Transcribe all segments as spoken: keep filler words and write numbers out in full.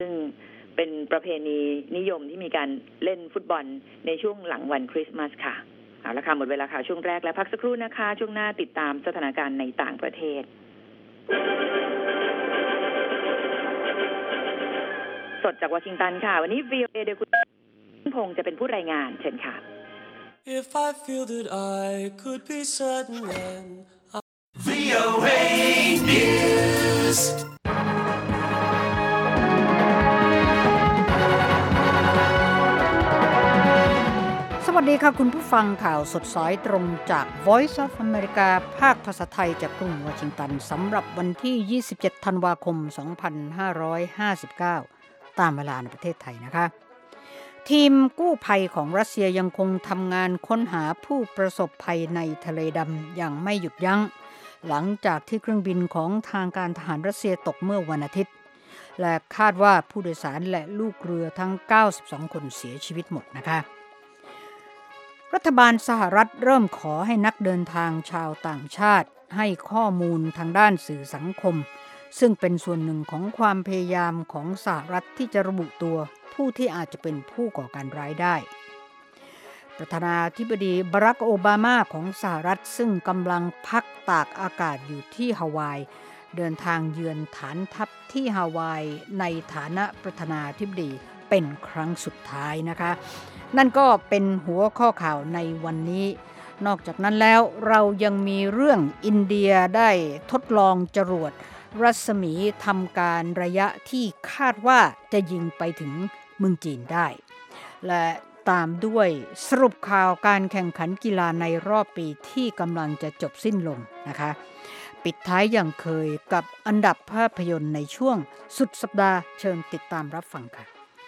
ซึ่งเป็นประเพณีนิยมที่มีการเล่นฟุตบอลในช่วงหลังวันคริสต์มาสค่ะเอาละค่ะหมดเวลาค่ะช่วงแรกแล้วพักสักครู่นะคะช่วงหน้าติดตามสถานการณ์ในต่างประเทศสดจากวอชิงตันค่ะวันนี้ วี โอ เอ โดยคุณพงษ์จะเป็นผู้รายงานเชิญค่ะ If I feel that I could be certain then วี โอ เอ News สวัสดีค่ะคุณผู้ฟังข่าวสดสายตรงจาก Voice of America ภาคภาษาไทยจากกรุงวอชิงตันสำหรับวันที่ยี่สิบเจ็ดธันวาคมสองพันห้าร้อยห้าสิบเก้าตามเวลาในประเทศไทยนะคะทีมกู้ภัยของรัสเซียยังคงทำงานค้นหาผู้ประสบภัยในทะเลดำอย่างไม่หยุดยั้งหลังจากที่เครื่องบินของทางการทหารรัสเซียตกเมื่อวันอาทิตย์และคาดว่าผู้โดยสารและลูกเรือทั้งเก้าสิบสองคนเสียชีวิตหมดนะคะรัฐบาลสหรัฐเริ่มขอให้นักเดินทางชาวต่างชาติให้ข้อมูลทางด้านสื่อสังคมซึ่งเป็นส่วนหนึ่งของความพยายามของสหรัฐที่จะระบุตัวผู้ที่อาจจะเป็นผู้ก่อการร้ายได้ประธานาธิบดีบารักโอบามาของสหรัฐซึ่งกำลังพักตากอากาศอยู่ที่ฮาวายเดินทางเยือนฐานทัพที่ฮาวายในฐานะประธานาธิบดีเป็นครั้งสุดท้ายนะคะนั่นก็เป็นหัวข้อข่าวในวันนี้นอกจากนั้นแล้วเรายังมีเรื่องอินเดียได้ทดลองจรวดรัศมีทำการระยะที่คาดว่าจะยิงไปถึงเมืองจีนได้และตามด้วยสรุปข่าวการแข่งขันกีฬาในรอบปีที่กำลังจะจบสิ้นลงนะคะปิดท้ายอย่างเคยกับอันดับภาพยนตร์ในช่วงสุดสัปดาห์เชิญติดตามรับฟังค่ะ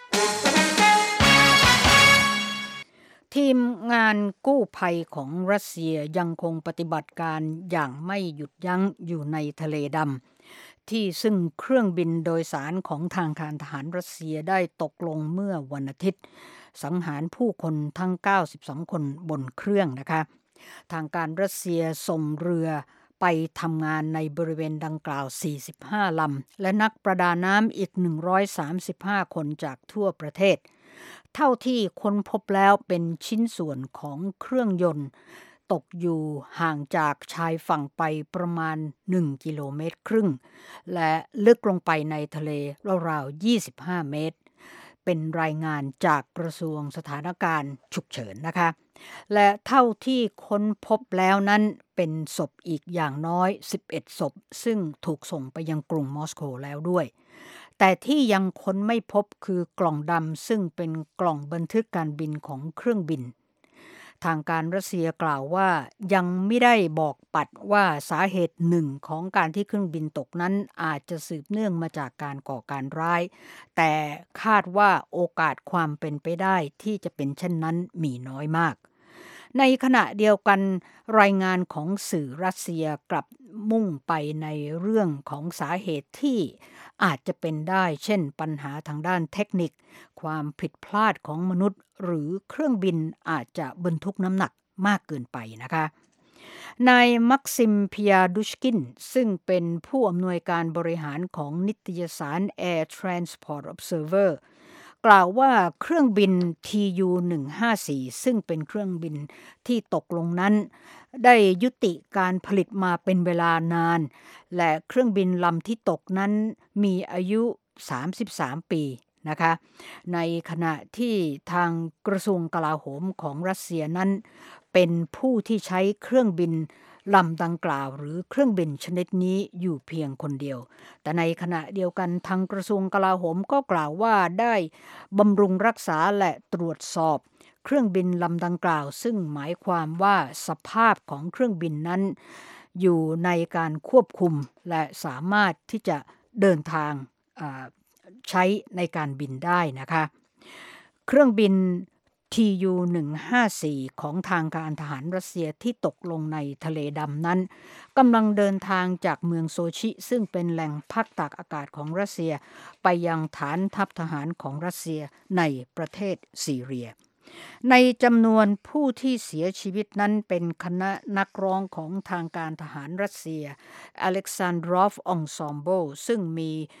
ทีมงานกู้ภัยของรัสเซียยังคงปฏิบัติการอย่างไม่หยุดยั้งอยู่ในทะเลดำที่ซึ่งเครื่องบินโดยสารของทางการทหารรัสเซียได้ตกลงเมื่อวันอาทิตย์สังหารผู้คนทั้งเก้าสิบสองคนบนเครื่องนะคะทางการรัสเซียส่งเรือไปทำงานในบริเวณดังกล่าวสี่สิบห้าลำและนักประดาน้ำอีกหนึ่งร้อยสามสิบห้าคนจากทั่วประเทศเท่าที่ค้นพบแล้วเป็นชิ้นส่วนของเครื่องยนต์ตกอยู่ห่างจากชายฝั่งไปประมาณหนึ่งกิโลเมตรครึ่งและลึกลงไปในทะเลราวๆยี่สิบห้าเมตรเป็นรายงานจากกระทรวงสถานการณ์ฉุกเฉินนะคะและเท่าที่ค้นพบแล้วนั้นเป็นศพอีกอย่างน้อยสิบเอ็ดศพซึ่งถูกส่งไปยังกรุงมอสโกแล้วด้วยแต่ที่ยังค้นไม่พบคือกล่องดำซึ่งเป็นกล่องบันทึกการบินของเครื่องบินทางการรัสเซียกล่าวว่ายังไม่ได้บอกปัดว่าสาเหตุหนึ่งของการที่เครื่องบินตกนั้นอาจจะสืบเนื่องมาจากการก่อการร้ายแต่คาดว่าโอกาสความเป็นไปได้ที่จะเป็นเช่นนั้นมีน้อยมากในขณะเดียวกันรายงานของสื่อรัสเซียกลับมุ่งไปในเรื่องของสาเหตุที่อาจจะเป็นได้เช่นปัญหาทางด้านเทคนิคความผิดพลาดของมนุษย์หรือเครื่องบินอาจจะบรรทุกน้ำหนักมากเกินไปนะคะนายมักซิมเพียดุชกินซึ่งเป็นผู้อำนวยการบริหารของนิตยสาร Air Transport Observerกล่าวว่าเครื่องบิน ที ยู หนึ่งห้าสี่ ซึ่งเป็นเครื่องบินที่ตกลงนั้นได้ยุติการผลิตมาเป็นเวลานานและเครื่องบินลำที่ตกนั้นมีอายุสามสิบสามปีนะคะในขณะที่ทางกระทรวงกลาโหมของรัสเซียนั้นเป็นผู้ที่ใช้เครื่องบินลำดังกล่าวหรือเครื่องบินชนิดนี้อยู่เพียงคนเดียวแต่ในขณะเดียวกันทางกระทรวงกลาโหมก็กล่าวว่าได้บำรุงรักษาและตรวจสอบเครื่องบินลำดังกล่าวซึ่งหมายความว่าสภาพของเครื่องบินนั้นอยู่ในการควบคุมและสามารถที่จะเดินทางใช้ในการบินได้นะคะเครื่องบิน ที ยู หนึ่งห้าสี่ ของทางการทหารรัสเซียที่ตกลงในทะเลดำนั้นกำลังเดินทางจากเมืองโซชิซึ่งเป็นแหล่งพักตากอากาศของรัสเซียไปยังฐานทัพทหารของรัสเซียในประเทศซีเรียในจำนวนผู้ที่เสียชีวิตนั้นเป็นคณะนักร้องของทางการทหารรัสเซียอเล็กซานดรอฟองซอมโบซึ่งมี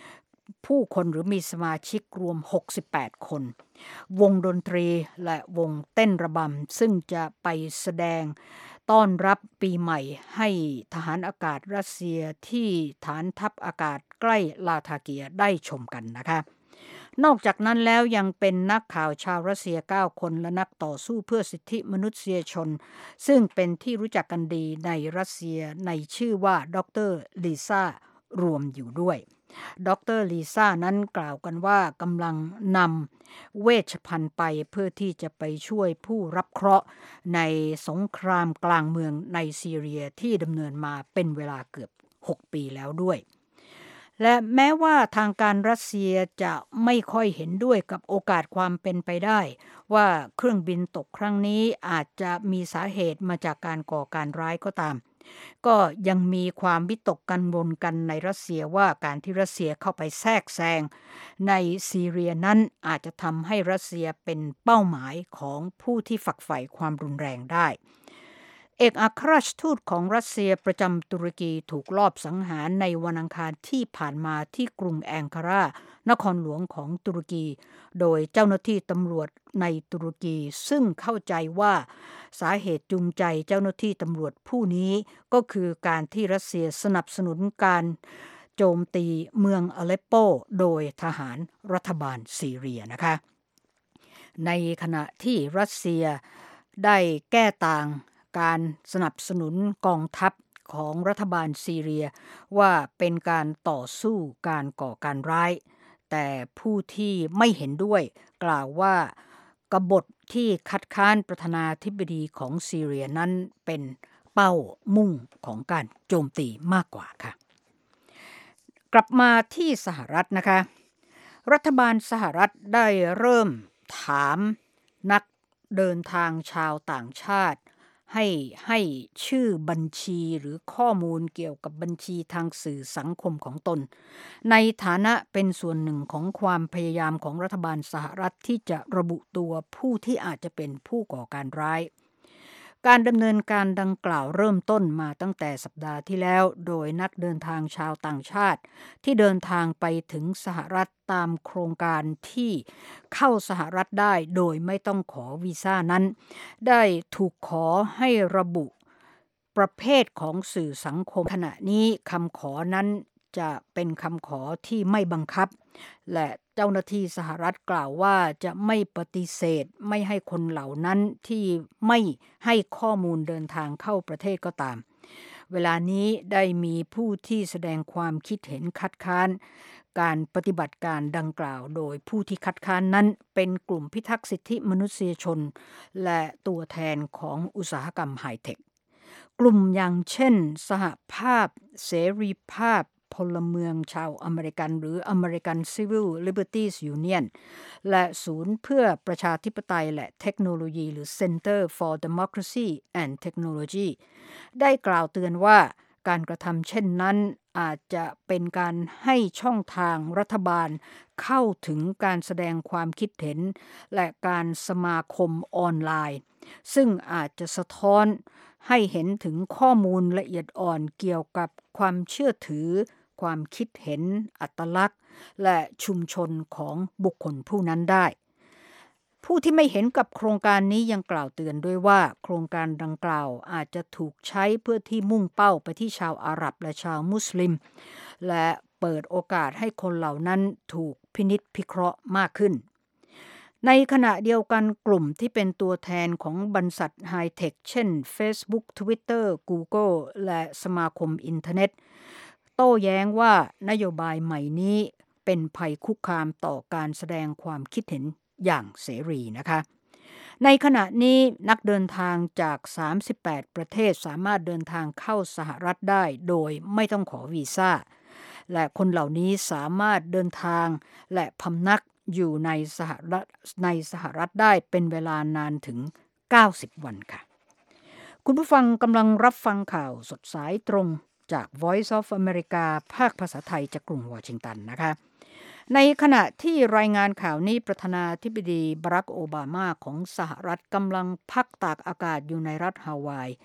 ผู้คนหรือมีสมาชิกรวมหกสิบแปดคนวงดนตรีและวงเต้นระบำซึ่งจะไปแสดงต้อนรับปีใหม่ให้ทหารอากาศรัสเซียที่ฐานทัพอากาศใกล้ลาทาเกียได้ชมกันนะคะนอกจากนั้นแล้วยังเป็นนักข่าวชาวรัสเซียเก้าคนและนักต่อสู้เพื่อสิทธิมนุษยชนซึ่งเป็นที่รู้จักกันดีในรัสเซียในชื่อว่าดรลิซ่ารวมอยู่ด้วยดรลิซ่านั้นกล่าวกันว่ากำลังนำเวชภัณฑ์ไปเพื่อที่จะไปช่วยผู้รับเคราะห์ในสงครามกลางเมืองในซีเรียที่ดำเนินมาเป็นเวลาเกือบหกปีแล้วด้วยและแม้ว่าทางการรัสเซียจะไม่ค่อยเห็นด้วยกับโอกาสความเป็นไปได้ว่าเครื่องบินตกครั้งนี้อาจจะมีสาเหตุมาจากการก่อการร้ายก็ตามก็ยังมีความวิตกกังวลกันในรัสเซียว่าการที่รัสเซียเข้าไปแทรกแซงในซีเรียนั้นอาจจะทำให้รัสเซียเป็นเป้าหมายของผู้ที่ฝักใฝ่ความรุนแรงได้เอกอัครราชทูตของรัสเซียประจำตุรกีถูกลอบสังหารในวันอังคารที่ผ่านมาที่กรุงแองการานครหลวงของตุรกีโดยเจ้าหน้าที่ตำรวจในตุรกีซึ่งเข้าใจว่าสาเหตุจูงใจเจ้าหน้าที่ตำรวจผู้นี้ก็คือการที่รัสเซียสนับสนุนการโจมตีเมืองอเลปโปโดยทหารรัฐบาลซีเรียนะคะในขณะที่รัสเซียได้แก้ต่างการสนับสนุนกองทัพของรัฐบาลซีเรียว่าเป็นการต่อสู้การก่อการร้ายแต่ผู้ที่ไม่เห็นด้วยกล่าวว่ากบฏที่คัดค้านประธานาธิบดีของซีเรียนั้นเป็นเป้ามุ่งของการโจมตีมากกว่าค่ะกลับมาที่สหรัฐนะคะรัฐบาลสหรัฐได้เริ่มถามนักเดินทางชาวต่างชาติให้ให้ชื่อบัญชีหรือข้อมูลเกี่ยวกับบัญชีทางสื่อสังคมของตนในฐานะเป็นส่วนหนึ่งของความพยายามของรัฐบาลสหรัฐที่จะระบุตัวผู้ที่อาจจะเป็นผู้ก่อการร้ายการดำเนินการดังกล่าวเริ่มต้นมาตั้งแต่สัปดาห์ที่แล้วโดยนักเดินทางชาวต่างชาติที่เดินทางไปถึงสหรัฐตามโครงการที่เข้าสหรัฐได้โดยไม่ต้องขอวีซ่านั้นได้ถูกขอให้ระบุประเภทของสื่อสังคมขณะนี้คำขอนั้นจะเป็นคำขอที่ไม่บังคับและเจ้าหน้าที่สหรัฐกล่าวว่าจะไม่ปฏิเสธไม่ให้คนเหล่านั้นที่ไม่ให้ข้อมูลเดินทางเข้าประเทศก็ตามเวลานี้ได้มีผู้ที่แสดงความคิดเห็นคัดค้านการปฏิบัติการดังกล่าวโดยผู้ที่คัดค้านนั้นเป็นกลุ่มพิทักษ์สิทธิมนุษยชนและตัวแทนของอุตสาหกรรมไฮเทคกลุ่มอย่างเช่นสหภาพเสรีภาพพลเมืองชาวอเมริกันหรือ American Civil Liberties Union และศูนย์เพื่อประชาธิปไตยและเทคโนโลยีหรือ Center for Democracy and Technology ได้กล่าวเตือนว่าการกระทำเช่นนั้นอาจจะเป็นการให้ช่องทางรัฐบาลเข้าถึงการแสดงความคิดเห็นและการสมาคมออนไลน์ซึ่งอาจจะสะท้อนให้เห็นถึงข้อมูลละเอียดอ่อนเกี่ยวกับความเชื่อถือความคิดเห็นอัตลักษณ์และชุมชนของบุคคลผู้นั้นได้ผู้ที่ไม่เห็นกับโครงการนี้ยังกล่าวเตือนด้วยว่าโครงการดังกล่าวอาจจะถูกใช้เพื่อที่มุ่งเป้าไปที่ชาวอาหรับและชาวมุสลิมและเปิดโอกาสให้คนเหล่านั้นถูกพินิจพิเคราะห์มากขึ้นในขณะเดียวกันกลุ่มที่เป็นตัวแทนของบรรษัทไฮเทคเช่น Facebook Twitter Google และสมาคมอินเทอร์เน็ตโต้แย้งว่านโยบายใหม่นี้เป็นภัยคุกคามต่อการแสดงความคิดเห็นอย่างเสรีนะคะในขณะนี้นักเดินทางจากสามสิบแปดประเทศสามารถเดินทางเข้าสหรัฐได้โดยไม่ต้องขอวีซ่าและคนเหล่านี้สามารถเดินทางและพำนักอยู่ในสหรัฐในสหรัฐได้เป็นเวลานานถึงเก้าสิบวันค่ะคุณผู้ฟังกำลังรับฟังข่าวสดสายตรงจาก Voice of America ภาคภาษาไทยจากกรุงวอชิงตันนะคะในขณะที่รายงานข่าวนี้ประธานาธิบดีบารักโอบามาของสหรัฐกำลังพักตากอากาศอยู่ในรัฐฮาวาย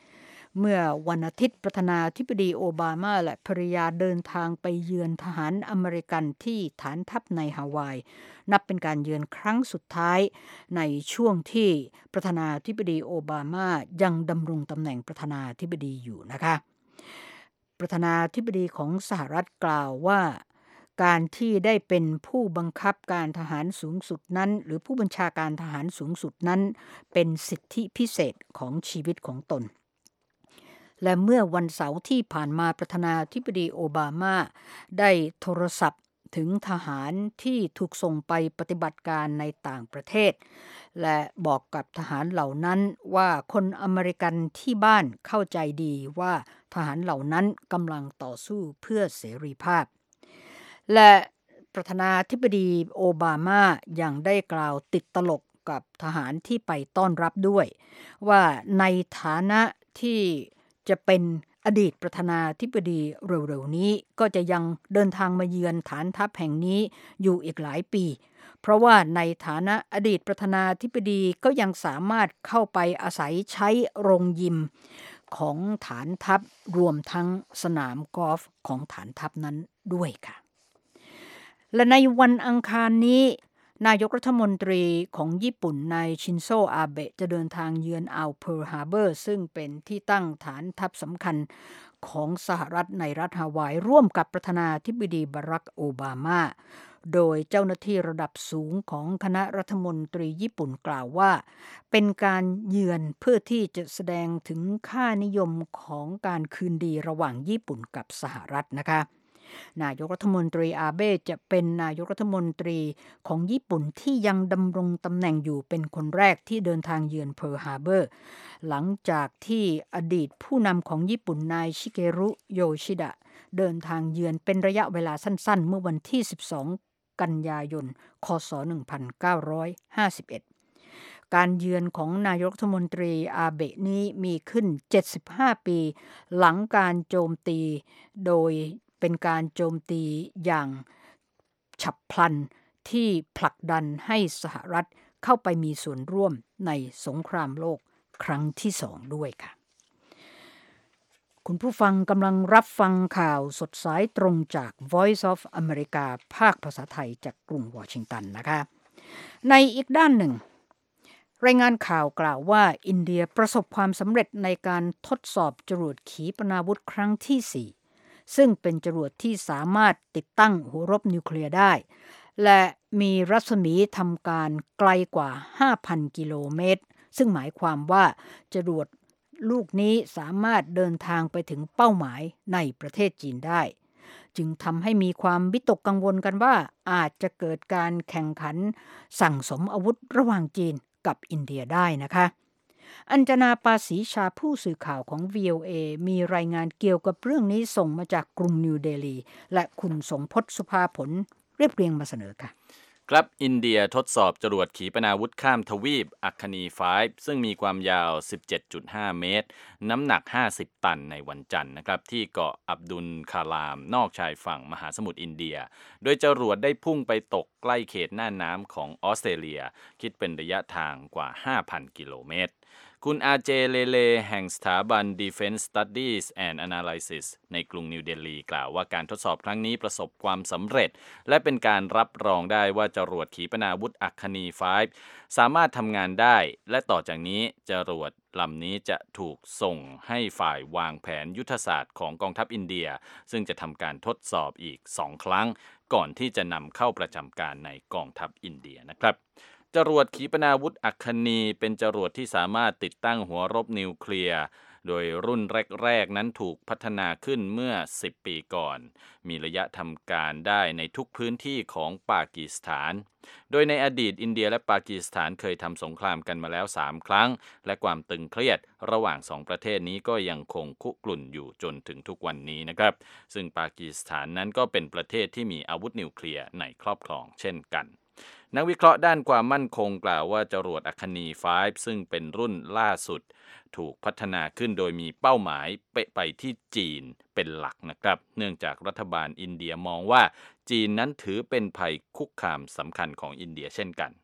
เมื่อวันอาทิตย์ประธานาธิบดีโอบามาและภริยาเดินทางไปเยือนทหารอเมริกันที่ฐานทัพในฮาวายนับเป็นการเยือนครั้งสุดท้ายในช่วงที่ประธานาธิบดีโอบามายังดำรงตำแหน่งประธานาธิบดีอยู่นะคะประธานาธิบดีของสหรัฐกล่าวว่าการที่ได้เป็นผู้บังคับการทหารสูงสุดนั้นหรือผู้บัญชาการทหารสูงสุดนั้นเป็นสิทธิพิเศษของชีวิตของตนและเมื่อวันเสาร์ที่ผ่านมาประธานาธิบดีโอบามาได้โทรศัพท์ถึงทหารที่ถูกส่งไปปฏิบัติการในต่างประเทศและบอกกับทหารเหล่านั้นว่าคนอเมริกันที่บ้านเข้าใจดีว่าทหารเหล่านั้นกำลังต่อสู้เพื่อเสรีภาพและประธานาธิบดีโอบามายังได้กล่าวติดตลกกับทหารที่ไปต้อนรับด้วยว่าในฐานะที่จะเป็นอดีตประธานาธิบดีเร็วๆนี้ก็จะยังเดินทางมาเยือนฐานทัพแห่งนี้อยู่อีกหลายปีเพราะว่าในฐานะอดีตประธานาธิบดีก็ยังสามารถเข้าไปอาศัยใช้โรงยิมของฐานทัพรวมทั้งสนามกอล์ฟของฐานทัพนั้นด้วยค่ะและในวันอังคารนี้นายกรัฐมนตรีของญี่ปุ่นนายชินโซอาเบะจะเดินทางเยือนอ่าวเพิร์ลฮาร์เบอร์ซึ่งเป็นที่ตั้งฐานทัพสำคัญของสหรัฐในรัฐฮาวายร่วมกับประธานาธิบดีบารักโอบามาโดยเจ้าหน้าที่ระดับสูงของคณะรัฐมนตรีญี่ปุ่นกล่าวว่าเป็นการเยือนเพื่อที่จะแสดงถึงค่านิยมของการคืนดีระหว่างญี่ปุ่นกับสหรัฐนะคะนายกรัฐมนตรีอาเบะจะเป็นนายกรัฐมนตรีของญี่ปุ่นที่ยังดำรงตำแหน่งอยู่เป็นคนแรกที่เดินทางเยือนเพิร์ลฮาร์เบอร์หลังจากที่อดีตผู้นำของญี่ปุ่นนายชิเกรุโยชิดะเดินทางเยือนเป็นระยะเวลาสั้นๆเมื่อวันที่สิบสองกันยายนคศหนึ่งพันเก้าร้อยห้าสิบเอ็ดการเยือนของนายกรัฐมนตรีอาเบะนี้มีขึ้นเจ็ดสิบห้าปีหลังการโจมตีโดยเป็นการโจมตีอย่างฉับพลันที่ผลักดันให้สหรัฐเข้าไปมีส่วนร่วมในสงครามโลกครั้งที่สองด้วยค่ะคุณผู้ฟังกำลังรับฟังข่าวสดสายตรงจาก Voice of America ภาคภาษาไทยจากกรุงวอชิงตันนะคะในอีกด้านหนึ่งรายงานข่าวกล่าวว่าอินเดียประสบความสำเร็จในการทดสอบจรวดขีปนาวุธครั้งที่สี่ซึ่งเป็นจรวดที่สามารถติดตั้งหัวรบนิวเคลียร์ได้และมีรัศมีทำการไกลกว่า ห้าพัน กิโลเมตรซึ่งหมายความว่าจรวดลูกนี้สามารถเดินทางไปถึงเป้าหมายในประเทศจีนได้จึงทำให้มีความวิตกกังวลกันว่าอาจจะเกิดการแข่งขันสั่งสมอาวุธระหว่างจีนกับอินเดียได้นะคะอัญจนาปาสีชาผู้สื่อข่าวของ วี โอ เอ มีรายงานเกี่ยวกับเรื่องนี้ส่งมาจากกรุงนิวเดลีและคุณสมพศสุภาผลเรียบเรียงมาเสนอค่ะครับอินเดียทดสอบจรวดขีปนาวุธข้ามทวีปอัคคนีไฟว์ซึ่งมีความยาว สิบเจ็ดจุดห้า เมตรน้ำหนักห้าสิบตันในวันจันทร์นะครับที่เกาะอับดุลคาลามนอกชายฝั่งมหาสมุทรอินเดียโดยจรวดได้พุ่งไปตกใกล้เขตน่านน้ำของออสเตรเลียคิดเป็นระยะทางกว่า ห้าพัน กิโลเมตรคุณอาเจเลเลแห่งสถาบัน Defense Studies and Analysis ในกรุงนิวเดลีกล่าวว่าการทดสอบครั้งนี้ประสบความสำเร็จและเป็นการรับรองได้ว่าจรวดขีปนาวุธอัคคนีไฟว์สามารถทำงานได้และต่อจากนี้จรวดลำนี้จะถูกส่งให้ฝ่ายวางแผนยุทธศาสตร์ของกองทัพอินเดียซึ่งจะทำการทดสอบอีกสองครั้งก่อนที่จะนำเข้าประจำการในกองทัพอินเดียนะครับจรวดขีปนาวุธอัคคนีเป็นจรวดที่สามารถติดตั้งหัวรบนิวเคลียร์โดยรุ่นแรกๆนั้นถูกพัฒนาขึ้นเมื่อสิบปีก่อนมีระยะทำการได้ในทุกพื้นที่ของปากีสถานโดยในอดีตอินเดียและปากีสถานเคยทำสงครามกันมาแล้วสามครั้งและความตึงเครียดระหว่างสองประเทศนี้ก็ยังคงคุกรุ่นอยู่จนถึงทุกวันนี้นะครับซึ่งปากีสถานนั้นก็เป็นประเทศที่มีอาวุธนิวเคลียร์ในครอบครองเช่นกันนักวิเคราะห์ด้านความมั่นคงกล่าวว่าจรวดอัคคนีไฟว์ซึ่งเป็นรุ่นล่าสุดถูกพัฒนาขึ้นโดยมีเป้าหมายเป๊ะไปที่จีนเป็นหลักนะครับเนื่องจากรัฐบาลอินเดียมองว่าจีนนั้นถือเป็นภัยคุกคามสำคัญของอินเดียเช่นกัน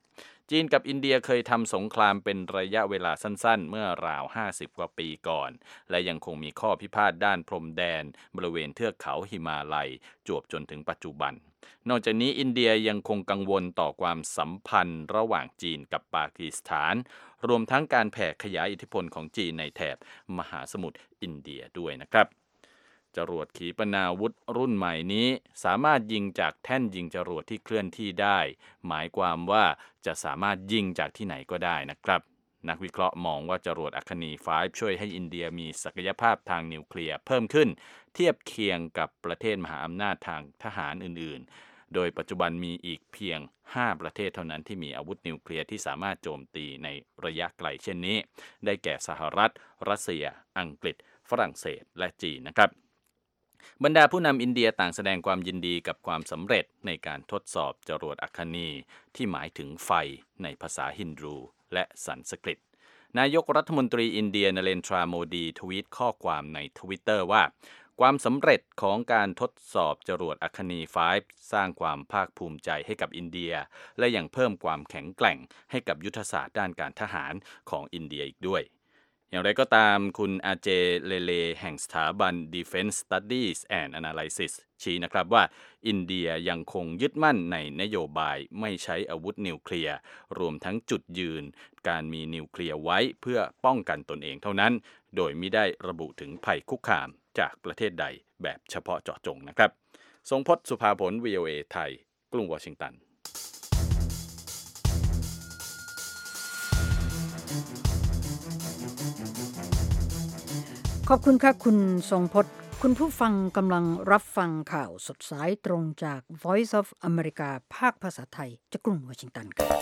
จีนกับอินเดียเคยทำสงครามเป็นระยะเวลาสั้นๆเมื่อราวห้าสิบกว่าปีก่อนและยังคงมีข้อพิพาทด้านพรมแดนบริเวณเทือกเขาหิมาลัยจวบจนถึงปัจจุบันนอกจากนี้อินเดียยังคงกังวลต่อความสัมพันธ์ระหว่างจีนกับปากีสถานรวมทั้งการแผ่ขยายอิทธิพลของจีนในแถบมหาสมุทรอินเดียด้วยนะครับจรวดขีปนาวุธรุ่นใหม่นี้สามารถยิงจากแท่นยิงจรวดที่เคลื่อนที่ได้หมายความว่าจะสามารถยิงจากที่ไหนก็ได้นะครับนักวิเคราะห์มองว่าจรวดอัคนีไฟว์ช่วยให้อินเดียมีศักยภาพทางนิวเคลียร์เพิ่มขึ้นเทียบเคียงกับประเทศมหาอำนาจทางทหารอื่นๆโดยปัจจุบันมีอีกเพียงห้าประเทศเท่านั้นที่มีอาวุธนิวเคลียร์ที่สามารถโจมตีในระยะไกลเช่นนี้ได้แก่สหรัฐรัสเซียอังกฤษฝรั่งเศสและจีนนะครับบรรดาผู้นำอินเดียต่างแสดงความยินดีกับความสำเร็จในการทดสอบจรวดอัคนีที่หมายถึงไฟในภาษาฮินดูและสันสกฤตนายกรัฐมนตรีอินเดียนเรนทราโมดีทวีตข้อความใน Twitter ว่าความสำเร็จของการทดสอบจรวดอัคนีไฟว์สร้างความภาคภูมิใจให้กับอินเดียและยังเพิ่มความแข็งแกร่งให้กับยุทธศาสตร์ด้านการทหารของอินเดียอีกด้วยอย่างไรก็ตามคุณอาเจเลเลแห่งสถาบัน Defense Studies and Analysis ชี้นะครับว่าอินเดียยังคงยึดมั่นในนโยบายไม่ใช้อาวุธนิวเคลียร์รวมทั้งจุดยืนการมีนิวเคลียร์ไว้เพื่อป้องกันตนเองเท่านั้นโดยมิได้ระบุถึงภัยคุกคามจากประเทศใดแบบเฉพาะเจาะจงนะครับทรงพจน์สุภาผล วี โอ เอ ไทยกรุงวอชิงตันขอบคุณค่ะคุณทรงพจน์คุณผู้ฟังกำลังรับฟังข่าวสดสายตรงจาก Voice of America ภาคภาษาไทยจากกรุงวอชิงตันค่ะ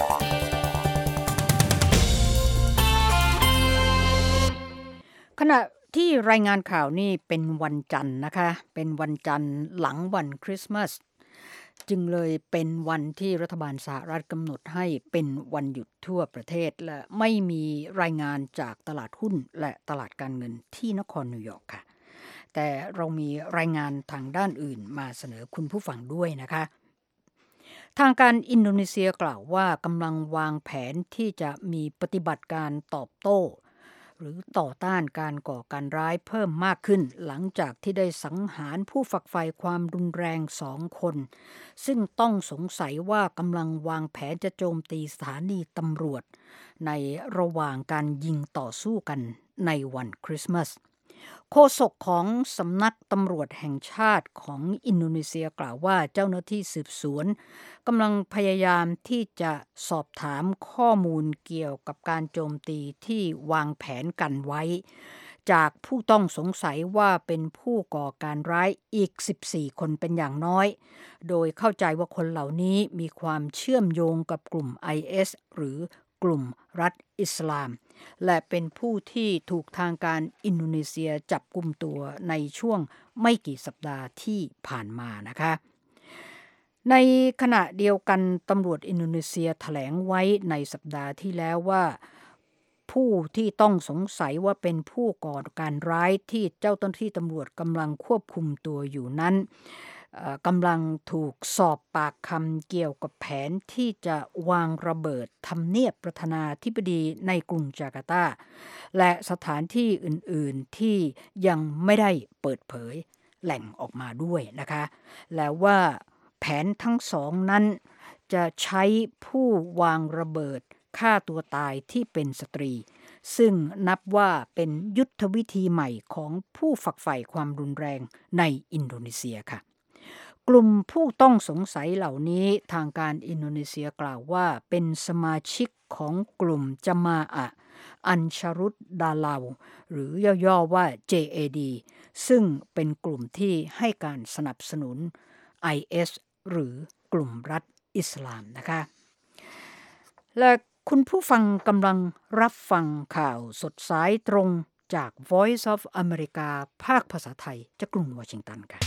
ขณะที่รายงานข่าวนี่เป็นวันจันทร์นะคะเป็นวันจันทร์หลังวันคริสต์มาสจึงเลยเป็นวันที่รัฐบาลสหรัฐกำหนดให้เป็นวันหยุดทั่วประเทศและไม่มีรายงานจากตลาดหุ้นและตลาดการเงินที่นครนิวยอร์กค่ะแต่เรามีรายงานทางด้านอื่นมาเสนอคุณผู้ฟังด้วยนะคะทางการอินโดนีเซียกล่าวว่ากำลังวางแผนที่จะมีปฏิบัติการตอบโต้หรือต่อต้านการก่อการร้ายเพิ่มมากขึ้นหลังจากที่ได้สังหารผู้ฝักใฝ่ความรุนแรงสองคนซึ่งต้องสงสัยว่ากำลังวางแผนจะโจมตีสถานีตำรวจในระหว่างการยิงต่อสู้กันในวันคริสต์มาสโฆษกของสำนักตำรวจแห่งชาติของอินโดนีเซียกล่าวว่าเจ้าหน้าที่สืบสวนกำลังพยายามที่จะสอบถามข้อมูลเกี่ยวกับการโจมตีที่วางแผนกันไว้จากผู้ต้องสงสัยว่าเป็นผู้ก่อการร้ายอีกสิบสี่คนเป็นอย่างน้อยโดยเข้าใจว่าคนเหล่านี้มีความเชื่อมโยงกับกลุ่ม ไอ เอส หรือกลุ่มรัฐอิสลามและเป็นผู้ที่ถูกทางการอินโดนีเซียจับกุมตัวในช่วงไม่กี่สัปดาห์ที่ผ่านมานะคะในขณะเดียวกันตำรวจอินโดนีเซียแถลงไว้ในสัปดาห์ที่แล้วว่าผู้ที่ต้องสงสัยว่าเป็นผู้ก่อการร้ายที่เจ้าหน้าที่ตำรวจกำลังควบคุมตัวอยู่นั้นกำลังถูกสอบปากคำเกี่ยวกับแผนที่จะวางระเบิดทำเนียบประธานาธิบดีในกรุงจาการ์ตาและสถานที่อื่นๆที่ยังไม่ได้เปิดเผยแหล่งออกมาด้วยนะคะแล้วว่าแผนทั้งสองนั้นจะใช้ผู้วางระเบิดฆ่าตัวตายที่เป็นสตรีซึ่งนับว่าเป็นยุทธวิธีใหม่ของผู้ฝักใฝ่ความรุนแรงในอินโดนีเซียค่ะกลุ่มผู้ต้องสงสัยเหล่านี้ทางการอินโดนีเซียกล่าวว่าเป็นสมาชิกของกลุ่มจามาอะห์อันชารุตดาลาวหรือย่อๆว่า เจ เอ ดี ซึ่งเป็นกลุ่มที่ให้การสนับสนุน ไอ เอส หรือกลุ่มรัฐอิสลามนะคะและคุณผู้ฟังกำลังรับฟังข่าวสดสายตรงจาก Voice of America ภาคภาษาไทยจากกรุงวอชิงตันค่ะ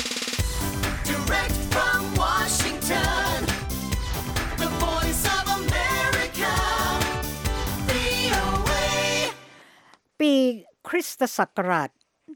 Direct from Washington, the voice of America, วี โอ เอปีคริสตศักราช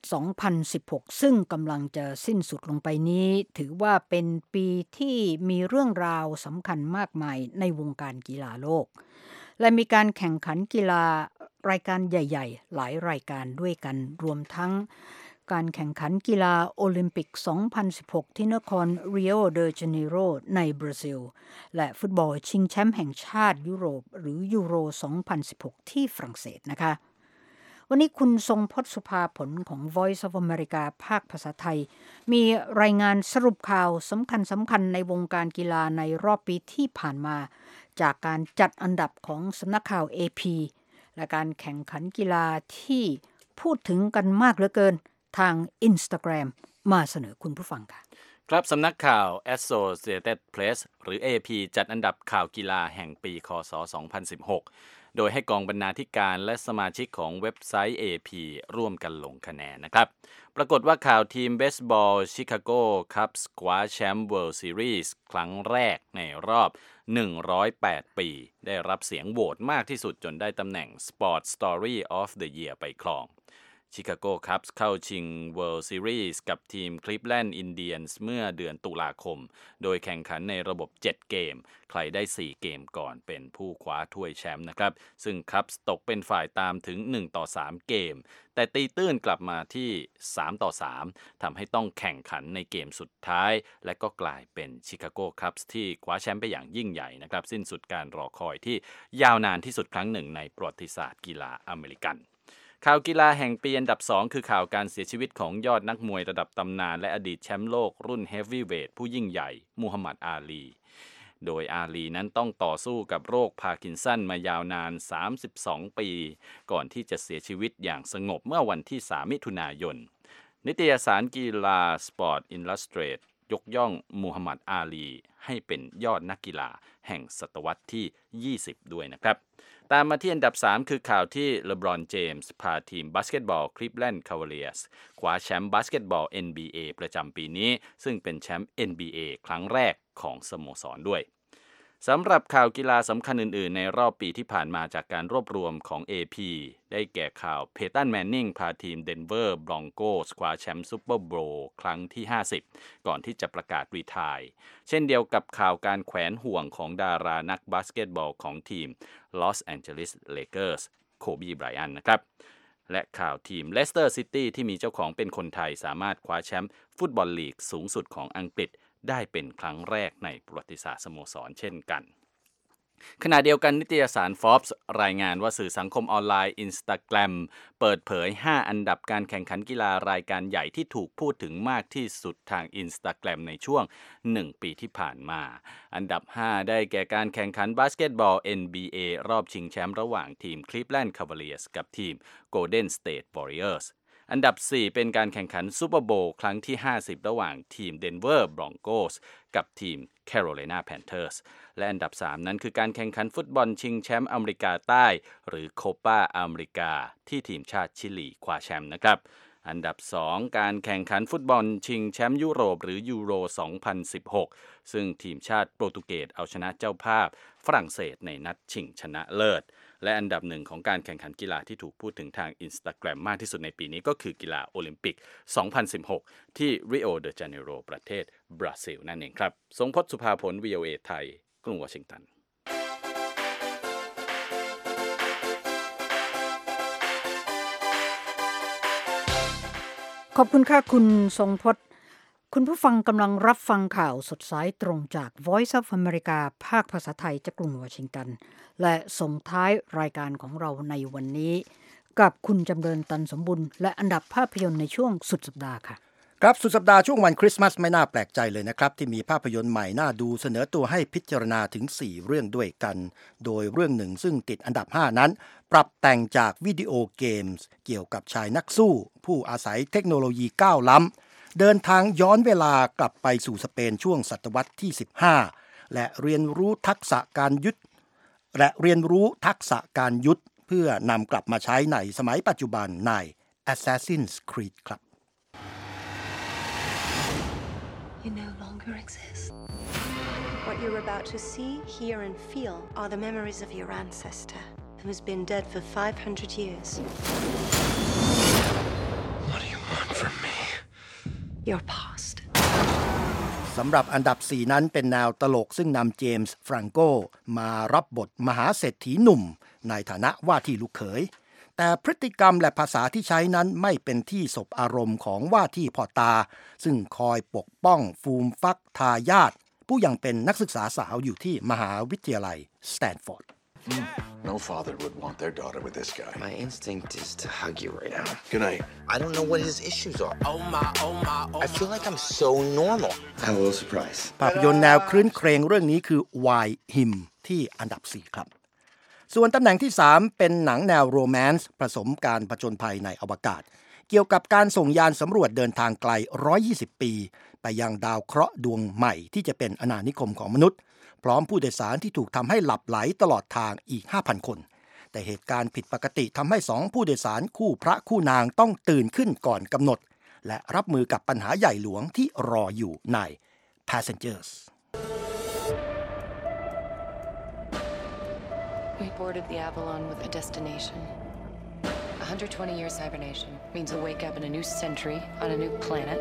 สองพันสิบหก ซึ่งกำลังจะสิ้นสุดลงไปนี้ถือว่าเป็นปีที่มีเรื่องราวสำคัญมากมายในวงการกีฬาโลกและมีการแข่งขันกีฬารายการใหญ่ๆหลายรายการด้วยกันรวมทั้งการแข่งขันกีฬาโอลิมปิก สองพันสิบหก ที่นครริโอเดจาเนโรในบราซิลและฟุตบอลชิงแชมป์แห่งชาติยุโรปหรือยูโร สองพันสิบหก ที่ฝรั่งเศสนะคะวันนี้คุณทรงพจน์สุภาผลของ Voice of America ภาคภาษาไทยมีรายงานสรุปข่าวสำคัญสำคัญในวงการกีฬาในรอบปีที่ผ่านมาจากการจัดอันดับของสำนักข่าว เอ พี และการแข่งขันกีฬาที่พูดถึงกันมากเหลือเกินทาง Instagram มาเสนอคุณผู้ฟังค่ะครับสำนักข่าว Associated Press หรือ เอ พี จัดอันดับข่าวกีฬาแห่งปีคศ สองพันสิบหกโดยให้กองบรรณาธิการและสมาชิกของเว็บไซต์ เอ พี ร่วมกันลงคะแนนนะครับปรากฏว่าข่าวทีมเบสบอลชิคาโกคัพส์คว้าแชมป์เวิลด์ซีรีส์ครั้งแรกในรอบหนึ่งร้อยแปดปีได้รับเสียงโหวตมากที่สุดจนได้ตำแหน่ง Sport Story of the Year ไปครองชิคาโกคัพส์เข้าชิง World Series กับทีม Cleveland Indians เมื่อเดือนตุลาคมโดยแข่งขันในระบบเจ็ดเกมใครได้สี่เกมก่อนเป็นผู้คว้าถ้วยแชมป์นะครับซึ่งคัพส์ตกเป็นฝ่ายตามถึงหนึ่งต่อสามเกมแต่ตีตื้นกลับมาที่สามต่อสามทำให้ต้องแข่งขันในเกมสุดท้ายและก็กลายเป็นชิคาโกคัพส์ที่คว้าแชมป์ไปอย่างยิ่งใหญ่นะครับสิ้นสุดการรอคอยที่ยาวนานที่สุดครั้งหนึ่งในประวัติศาสตร์กีฬาอเมริกันข่าวกีฬาแห่งปีอันดับสองคือข่าวการเสียชีวิตของยอดนักมวยระดับตำนานและอดีตแชมป์โลกรุ่นเฮฟวีเวทผู้ยิ่งใหญ่มูฮัมหมัดอาลีโดยอาลีนั้นต้องต่อสู้กับโรคพาร์กินสันมายาวนานสามสิบสองปีก่อนที่จะเสียชีวิตอย่างสงบเมื่อวันที่สามมิถุนายนนิตยสารกีฬา Sport Illustrated ยกย่องมูฮัมหมัดอาลีให้เป็นยอดนักกีฬาแห่งศตวรรษที่ยี่สิบด้วยนะครับตามมาที่อันดับสามคือข่าวที่เลบรอนเจมส์พาทีมบาสเกตบอลคลิฟแลนด์คาวาเลียร์สคว้าแชมป์บาสเกตบอล เอ็น บี เอ ประจำปีนี้ซึ่งเป็นแชมป์ เอ็น บี เอ ครั้งแรกของสโมสรด้วยสำหรับข่าวกีฬาสำคัญอื่นๆในรอบปีที่ผ่านมาจากการรวบรวมของ เอ พี ได้แก่ข่าวเพตันแมนนิงพาทีมเดนเวอร์บรอนโกสคว้าแชมป์ซูเปอร์โบว์ครั้งที่ห้าสิบก่อนที่จะประกาศรีไทร์เช่นเดียวกับข่าวการแขวนห่วงของดารานักบาสเกตบอลของทีมลอสแอนเจลิสเลเกอร์สโคบีไบรอันนะครับและข่าวทีมเลสเตอร์ซิตี้ที่มีเจ้าของเป็นคนไทยสามารถคว้าแชมป์ฟุตบอลลีกสูงสุดของอังกฤษได้เป็นครั้งแรกในประวัติศาสตร์สโมสรเช่นกันขณะเดียวกันนิตยสาร Forbes รายงานว่าสื่อสังคมออนไลน์ Instagram เปิดเผยห้าอันดับการแข่งขันกีฬารายการใหญ่ที่ถูกพูดถึงมากที่สุดทาง Instagram ในช่วงหนึ่งปีที่ผ่านมาอันดับห้าได้แก่การแข่งขันบาสเกตบอล เอ็น บี เอ รอบชิงแชมป์ระหว่างทีม Cleveland Cavaliers กับทีม Golden State Warriorsอันดับสี่เป็นการแข่งขันซูเปอร์โบว์ครั้งที่ห้าสิบระหว่างทีม Denver Broncos กับทีม Carolina Panthers และอันดับสามนั้นคือการแข่งขันฟุตบอลชิงแชมป์อเมริกาใต้หรือโคปาอเมริกาที่ทีมชาติชิลีคว้าแชมป์นะครับอันดับสองการแข่งขันฟุตบอลชิงแชมป์ยุโรปหรือยูโร สองพันสิบหกซึ่งทีมชาติโปรตุเกสเอาชนะเจ้าภาพฝรั่งเศสในนัดชิงชนะเลิศและอันดับหนึ่งของการแข่งขันกีฬาที่ถูกพูดถึงทาง Instagram มากที่สุดในปีนี้ก็คือกีฬาโอลิมปิก สองพันสิบหก ที่ริโอเดจาเนโรประเทศบราซิลนั่นเองครับทรงพจน์สุภาผล วี โอ เอ ไทยกรุงวอชิงตันขอบคุณค่ะคุณทรงพจน์คุณผู้ฟังกำลังรับฟังข่าวสดสายตรงจาก Voice of America ภาคภาษาไทยจากกรุงวอชิงตันและส่งท้ายรายการของเราในวันนี้กับคุณจำเริญตันสมบุญและอันดับภาพยนตร์ในช่วงสุดสัปดาห์ค่ะครับสุดสัปดาห์ช่วงวันคริสต์มาสไม่น่าแปลกใจเลยนะครับที่มีภาพยนตร์ใหม่น่าดูเสนอตัวให้พิจารณาถึงสี่เรื่องด้วยกันโดยเรื่องหนึ่งซึ่งติดอันดับห้านั้นปรับแต่งจากวิดีโอเกมส์เกี่ยวกับชายนักสู้ผู้อาศัยเทคโนโลยีก้าวล้ำเดินทางย้อนเวลากลับไปสู่สเปนช่วงศตวรรษที่สิบห้าและเรียนรู้ทักษะการยุทธและเรียนรู้ทักษะการยุทธเพื่อนำกลับมาใช้ในสมัยปัจจุบันใน Assassin's Creed ครับ You no longer exist. What you're about to see, hear, and feel are the memories of your ancestor, who has been dead for five hundred years. What do you want? your past. สำหรับอันดับสี่นั้นเป็นแนวตลกซึ่งนำเจมส์ฟรังโกมารับบทมหาเศรษฐีหนุ่มในฐานะว่าที่ลูกเขยแต่พฤติกรรมและภาษาที่ใช้นั้นไม่เป็นที่สบอารมณ์ของว่าที่พ่อตาซึ่งคอยปกป้องฟูมฟักทายาทผู้ยังเป็นนักศึกษาสาวอยู่ที่มหาวิทยาลัยสแตนฟอร์ด No father would want their daughter with this guy. My instinct is to hug you right now. Good night. I don't know what his issues are. Oh my, oh my, oh I feel like I'm so normal. I'm a little surprised. ภาพยนตร์แนวครื้นเครงเรื่องนี้คือ Why Him ที่อันดับสี่ครับส่วนตำแหน่งที่สามเป็นหนังแนวโรแมนซ์ผสมการผจญภัยในอวกาศเกี่ยวกับการส่งยานสำรวจเดินทางไกลหนึ่งร้อยยี่สิบปีไปยังดาวเคราะห์ดวงใหม่ที่จะเป็นอาณานิคมของมนุษย์พร้อมผู้โดยสารที่ถูกทำให้หลับไหลตลอดทางอีก ห้าพัน คนแต่เหตุการณ์ผิดปกติทำให้สองผู้โดยสารคู่พระคู่นางต้องตื่นขึ้นก่อนกำหนดและรับมือกับปัญหาใหญ่หลวงที่รออยู่ใน Passengers We boarded the Avalon with a destination. one hundred twenty years hibernation means a wake up in a new century on a new planet.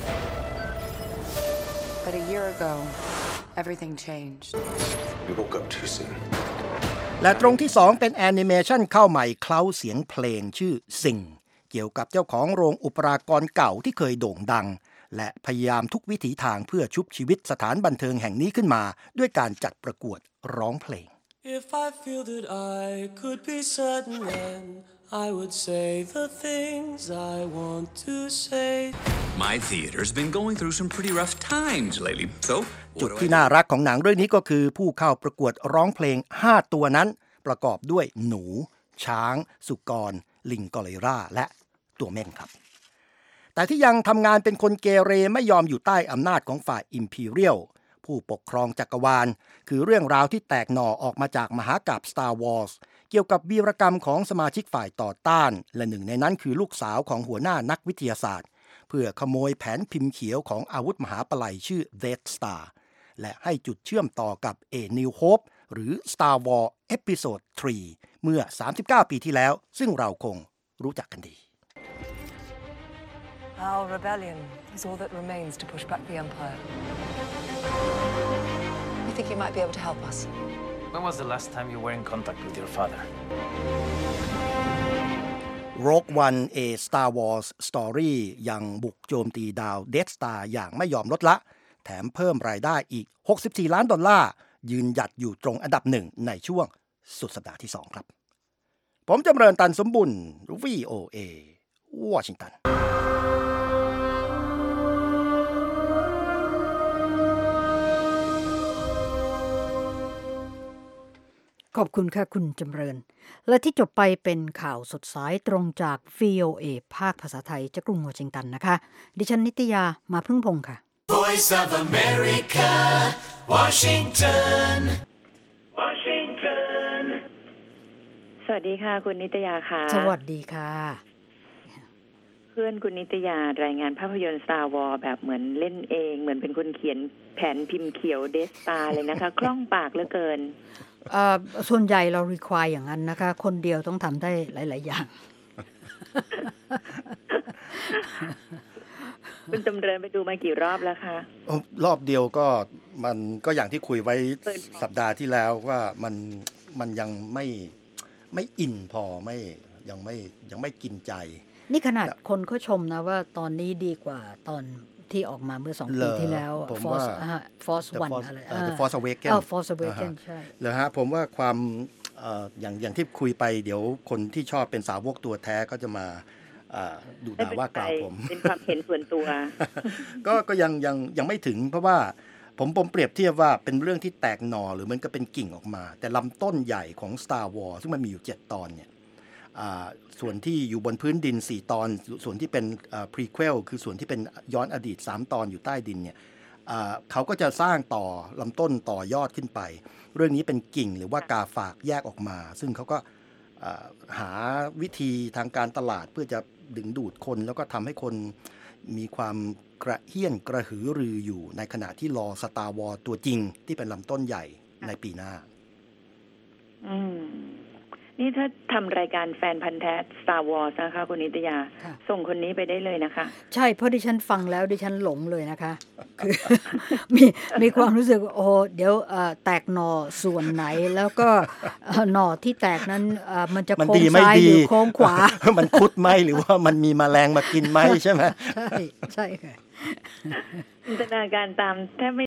But a year ago, everything changed. We woke up too soon. และตรงที่สองเป็นแอนิเมชันเข้าใหม่เคล้าเสียงเพลงชื่อซิงเกี่ยวกับเจ้าของโรงอุปรากรเก่าที่เคยโด่งดังและพยายามทุกวิถีทางเพื่อชุบชีวิตสถานบันเทิงแห่งนี้ขึ้นมาด้วยการจัดประกวดร้องเพลง If I feel that I could be certain then I would say the things I want to say My theater's been going through some pretty rough times lately so จุดที่น่ารักของหนังเรื่องนี้ก็คือผู้เข้าประกวดร้องเพลงห้าตัวนั้นประกอบด้วยหนูช้างสุกรลิงกอริลลาและตัวเม่นครับแต่ที่ยังทำงานเป็นคนเกเรไม่ยอมอยู่ใต้อำนาจของฝ่าย Imperial ผู้ปกครองจักรวาลคือเรื่องราวที่แตกหน่อออกมาจากมหากาพย์ Star Wars เกี่ยวกับวีรกรรมของสมาชิกฝ่ายต่อต้านและหนึ่งในนั้นคือลูกสาวของหัวหน้านักวิทยาศาสตร์เพื่อขโมยแผนพิมพ์เขียวของอาวุธมหาปลัยชื่อ Death Star และให้จุดเชื่อมต่อกับ A New Hope หรือ Star Wars Episode สามเมื่อสามสิบเก้าปีที่แล้วซึ่งเราคงรู้จักกันดี Our rebellion is all that remains to push back the Empire. We think you might be able to help us. When was the last time you were in contact with your father? Rogue One A Star Wars Story ยังบุกโจมตีดาว Death Star อย่างไม่ยอมลดละแถมเพิ่มรายได้อีกหกสิบสี่ล้านดอลลาร์ยืนหยัดอยู่ตรงอันดับหนึ่งในช่วงสุดสัปดาห์ที่สองครับผมจำเริญตันสมบุญ วี โอ เอ วอชิงตันขอบคุณค่ะคุณจำเริญและที่จบไปเป็นข่าวสดสายตรงจาก วี โอ เอ ภาคภาษาไทยจากกรุงวอชิงตันนะคะดิฉันนิตยามาพึ่งพงษ์ค่ะ Voice of America Washington Washington สวัสดีค่ะคุณนิตยาค่ะสวัสดีค่ะเพื่อนคุณนิตยารายงานภาพยนตร์ Star Wars แบบเหมือนเล่นเองเหมือนเป็นคนเขียนแผนพิมพ์เขียว Death Star เลยนะคะ คล่องปากเหลือเกินส่วนใหญ่เรา require อย่างนั้นนะคะคนเดียวต้องทำได้หลายๆอย่างคุณจำเริญไปดูมากี่รอบแล้วคะรอบเดียวก็มันก็อย่างที่คุยไว้สัปดาห์ที่แล้วว่ามันมันยังไม่ไม่อินพอไม่ยังไม่ยังไม่กินใจนี่ขนาดคนเขาชมนะว่าตอนนี้ดีกว่าตอนที่ออกมาเมื่อสองปีที่แล้ว Force Force One อะไร The Force Awakens อ๋อ Force Awakens ใช่แล้วฮะผมว่าความอย่างอย่างที่คุยไปเดี๋ยวคนที่ชอบเป็นสาวกตัวแท้ก็จะมาดูด่าว่ากล่าวผมเป็นความเห็นส่วนตัวก็ก็ยังยังยังไม่ถึงเพราะว่าผมผมเปรียบเทียบว่าเป็นเรื่องที่แตกหน่อหรือมันก็เป็นกิ่งออกมาแต่ลำต้นใหญ่ของ Star Wars ซึ่งมันมีอยู่เจ็ดตอนเนี่ยส่วนที่อยู่บนพื้นดินสี่ตอนส่วนที่เป็น prequel คือส่วนที่เป็นย้อนอดีตสามตอนอยู่ใต้ดินเนี่ยเขาก็จะสร้างต่อลำต้นต่อยอดขึ้นไปเรื่องนี้เป็นกิ่งหรือว่ากาฝากแยกออกมาซึ่งเขาก็หาวิธีทางการตลาดเพื่อจะดึงดูดคนแล้วก็ทำให้คนมีความกระเฮี้ยนกระหือรืออยู่ในขณะที่รอ Star Wars ตัวจริงที่เป็นลำต้นใหญ่ในปีหน้าอืมนี่ถ้าทำรายการแฟนพันธ์แท้ Star Wars นะคะคุณนิตยาส่งคนนี้ไปได้เลยนะคะใช่เพราะดิฉันฟังแล้วดิฉันหลงเลยนะคะคือมีมีความรู้สึกโอ้เดี๋ยวแตกหน่อส่วนไหนแล้วก็หน่อที่แตกนั้นมันจะโค้งซ้ายหรือโค้งขวามันคุดไหมหรือว่ามันมีแมลงมากินไหมใช่ไหมใช่ใช่ค่ะจินตนาการตามแทบไม่